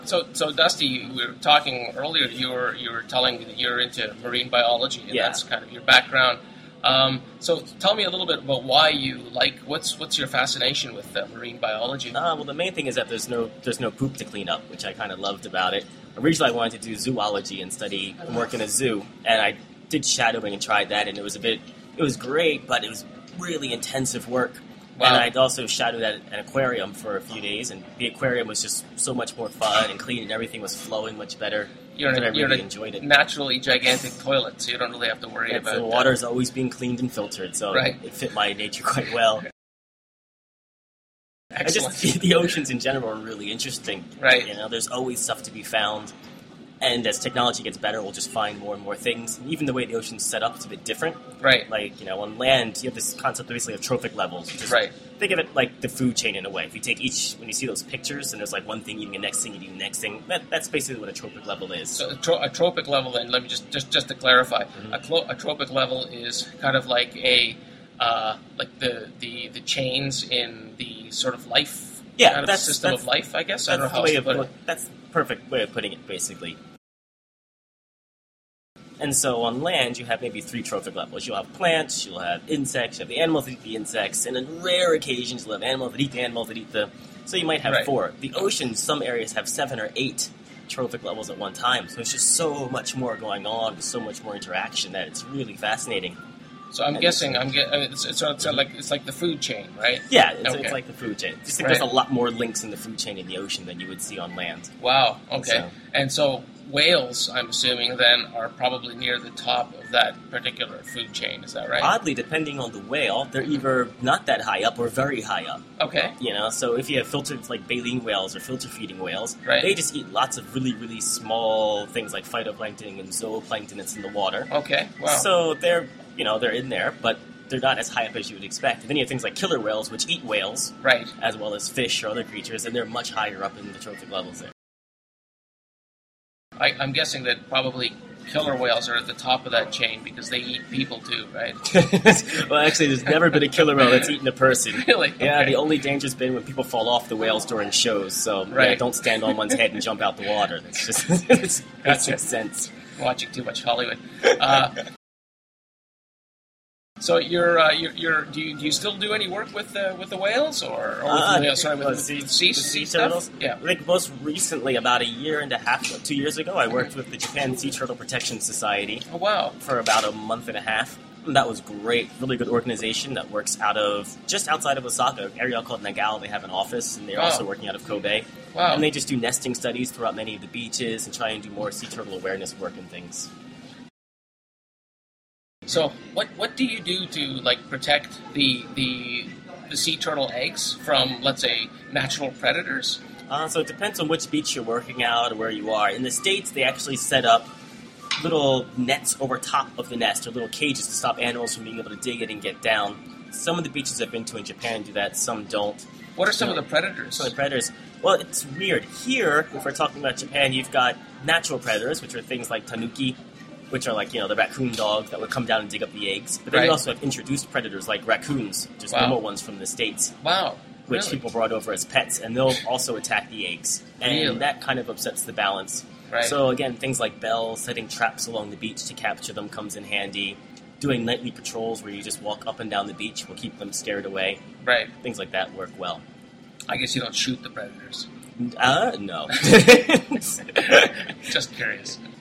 So Dusty, we were talking earlier. You were telling me that you're into marine biology, and that's kind of your background. So tell me a little bit about why you like what's your fascination with marine biology? Well, the main thing is that there's no poop to clean up, which I kind of loved about it. Originally, I wanted to do zoology and study and work in a zoo, and I did shadowing and tried that, and it was great, but it was really intensive work. Wow. And I'd also shadowed at an aquarium for a few days, and the aquarium was just so much more fun and clean, and everything was flowing much better. You're I really in enjoyed it. Naturally gigantic toilet, so you don't really have to worry about the water's always being cleaned and filtered, so it fit my nature quite well. Excellent. The oceans in general are really interesting. Right. There's always stuff to be found. And as technology gets better, we'll just find more and more things. And even the way the ocean's set up is a bit different. Right. Like, on land, you have this concept basically of trophic levels. Right. Think of it like the food chain in a way. If you take when you see those pictures, and there's like one thing eating the next thing, eating the next thing, that's basically what a trophic level is. So a trophic level, then, let me just to clarify, a trophic level is kind of like like the chains in the sort of life, kind of system of life, I guess. I don't know how to put it. That's the perfect way of putting it, basically. And so on land, you have maybe 3 trophic levels. You'll have plants, you'll have insects, you have the animals that eat the insects, and on rare occasions, you'll have animals that eat the animals that eat the... So you might have 4. The ocean, some areas have 7 or 8 trophic levels at one time. So it's just so much more going on, with so much more interaction that it's really fascinating. So I'm guessing, it's like the food chain, right? Yeah, it's like the food chain. Just think there's a lot more links in the food chain in the ocean than you would see on land. Wow, okay. And so whales, I'm assuming, then, are probably near the top of that particular food chain, is that right? Oddly, depending on the whale, they're either not that high up or very high up. Okay. So if you have filtered, like baleen whales or filter-feeding whales, right, they just eat lots of really, really small things like phytoplankton and zooplankton that's in the water. Okay, wow. So they're in there, but they're not as high up as you would expect. And then you have things like killer whales, which eat whales, right, as well as fish or other creatures, and they're much higher up in the trophic levels there. I'm guessing that probably killer whales are at the top of that chain because they eat people too, right? Well, actually, there's never been a killer whale that's eaten a person. Really? Yeah, okay. The only danger's been when people fall off the whales during shows. So don't stand on one's head and jump out the water. That's just it's basic sense. Watching too much Hollywood. So do you still do any work with the whales or with the sea turtles? Yeah, I think most recently, about a year and a half, 2 years ago, I worked with the Japan Sea Turtle Protection Society. Oh wow! For about a month and a half. And that was great. Really good organization that works just outside of Osaka, an area called Nagao. They have an office, and they're also working out of Kobe. Wow! And they just do nesting studies throughout many of the beaches and try and do more sea turtle awareness work and things. So, what do you do to protect the sea turtle eggs from, let's say, natural predators? So it depends on which beach you're working out or where you are. In the States, they actually set up little nets over top of the nest, or little cages to stop animals from being able to dig it and get down. Some of the beaches I've been to in Japan do that, some don't. What are some of the predators? Some of the predators. Well, it's weird. Here, if we're talking about Japan, you've got natural predators, which are things like tanuki, which are the raccoon dogs that would come down and dig up the eggs. But then you also have introduced predators like raccoons, just normal ones from the States. Wow. Which people brought over as pets, and they'll also attack the eggs. And that kind of upsets the balance. Right. So again, things like bells, setting traps along the beach to capture them comes in handy. Doing nightly patrols where you just walk up and down the beach will keep them scared away. Right. Things like that work well. I guess you don't shoot the predators. No. Just curious.